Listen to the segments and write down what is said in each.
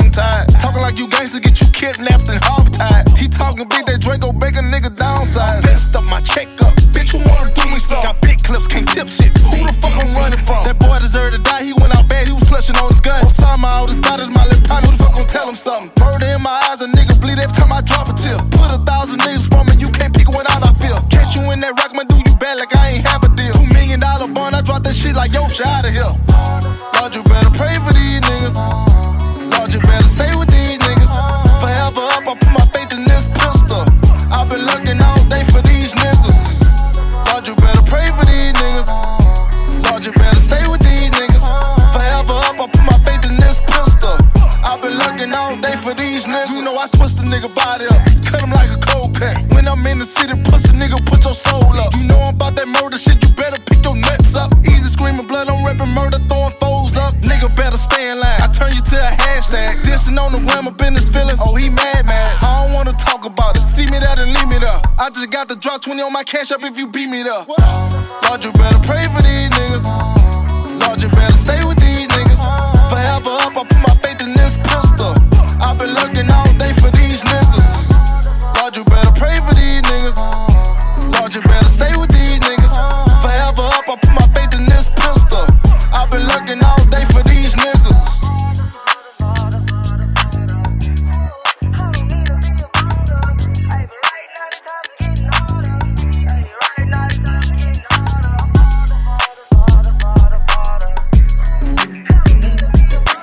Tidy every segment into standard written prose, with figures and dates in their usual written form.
tongue-tied. Talking like you gangsta, get you kidnapped and hog-tied. He talking big, that Draco make a nigga downsize. Best up my check up, bitch, who wanna do me something? Got big clips, can't tip shit. Who the fuck I'm running from? That boy deserved to die, he went out bad, he was flushing on his gun. Osama, all this bottles, my lip partner, who the fuck gon' tell him something? Murder in my eyes, a nigga bleed every time I drop a tip. Put 1,000 niggas from me, you can't pick one out, I feel. Catch you in that rock, man, do you bad like I ain't have a deal. $2 million bond, I drop that shit like yo, shit out of here. Lord, you better pray for these niggas. Lord, you better stay with these niggas. Forever up, I put my faith in this pistol. I've been lurking all day for these niggas. Lord, you better pray for these niggas. Lord, you better stay with these niggas. Forever up, I put my faith in this pistol. I've been lurking all day for these niggas. You know I twist a nigga body up, cut him like a cold pack. When I'm in the city, pussy nigga, put your soul up. You know I'm about that murder shit, you better pick your nuts up. Easy screaming blood, I'm reppin' murder, throwing foes up. Nigga better stay in line, I turn you to a hashtag. Dissing on the gram, up in his feelings, oh he mad. I don't wanna talk about it, see me there and leave me there. I just got to drop 20 on my cash up if you beat me there. Lord, you better pray for these niggas. Lord, you better stay with these niggas. Forever up, I put my faith in this pistol. I've been lurking all day for these niggas. Lord, you better pray for these niggas. Lord, you better stay with these niggas. Forever up, I put my faith in this pistol. I've been lurking all day for these niggas.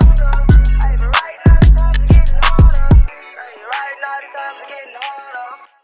Getting harder.